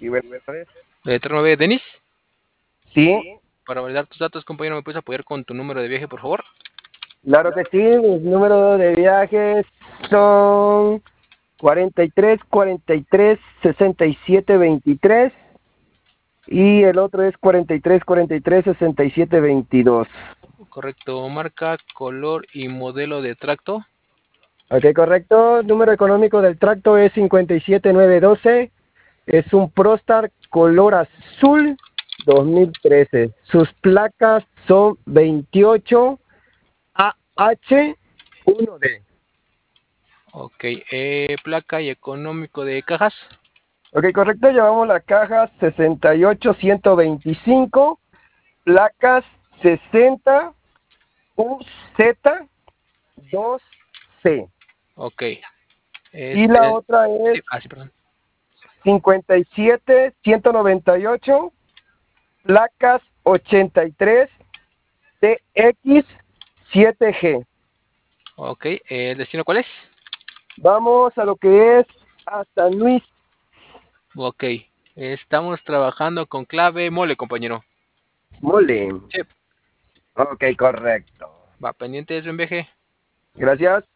Sí, buenas tardes. Turno B, Denis. Sí, Para validar tus datos, compañero, ¿me puedes apoyar con tu número de viaje, por favor? claro que sí. Mis números de viajes son 43, 43, 67, 23 y el otro es 43, 43, 67, 22. Correcto. Marca, color y modelo de tracto. Ok, correcto. Número económico del tracto es 57912. Es un Prostar color azul 2013. Sus placas son 28AH1D. Ok. Placa y económico de cajas. Ok, correcto. Llevamos la caja 68125, placas 60UZ2C. Ok. Y la Este. otra es Sí, sí, perdón. 57198, placas 83TX7G. Ok. ¿El destino cuál es? Vamos a lo que es a San Luis. Ok. Estamos trabajando con clave mole, compañero. Mole. Sí. Ok, correcto. Va pendiente de su viaje. Gracias.